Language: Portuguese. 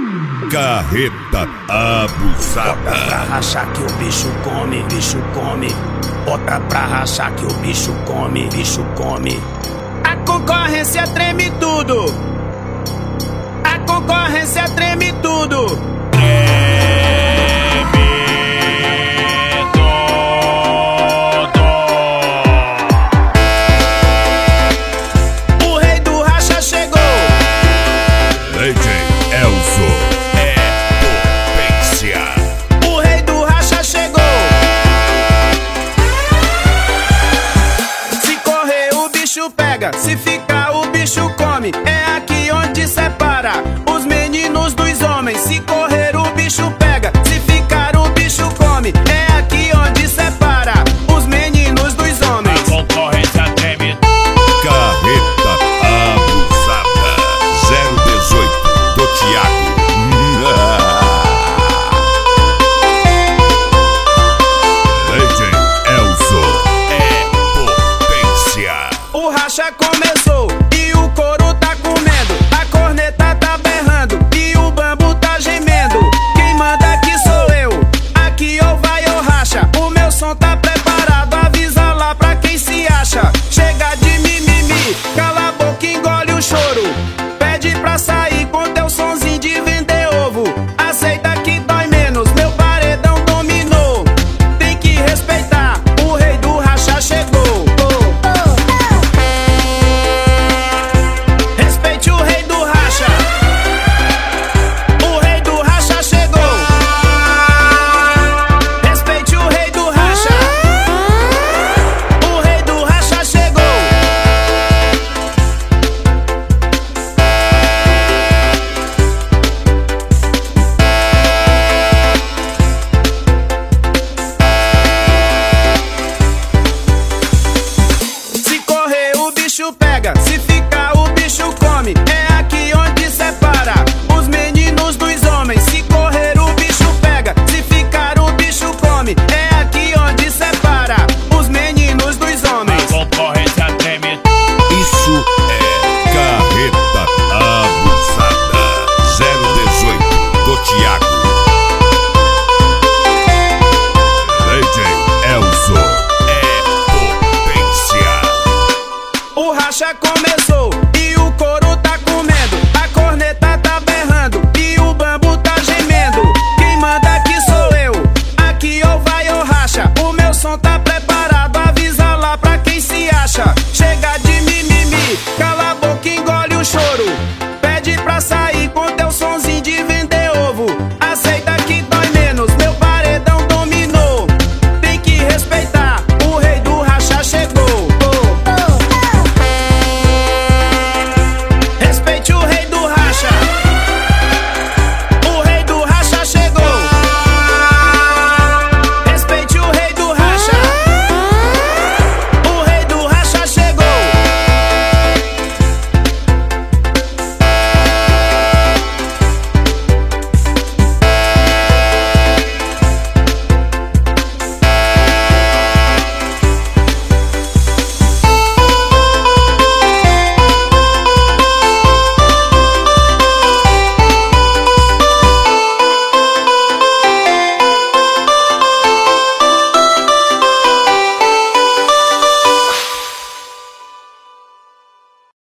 Carreta abusada. Bota pra rachar que o bicho come, bicho come. Bota pra rachar que o bicho come, bicho come. A concorrência treme tudo. A concorrência treme tudo. O rei do racha chegou. DJ Elzo é potência. O rei do racha chegou. Se correr o bicho pega, se ficar o bicho come. É aqui onde separa os meninos dos homens. Se correr o bicho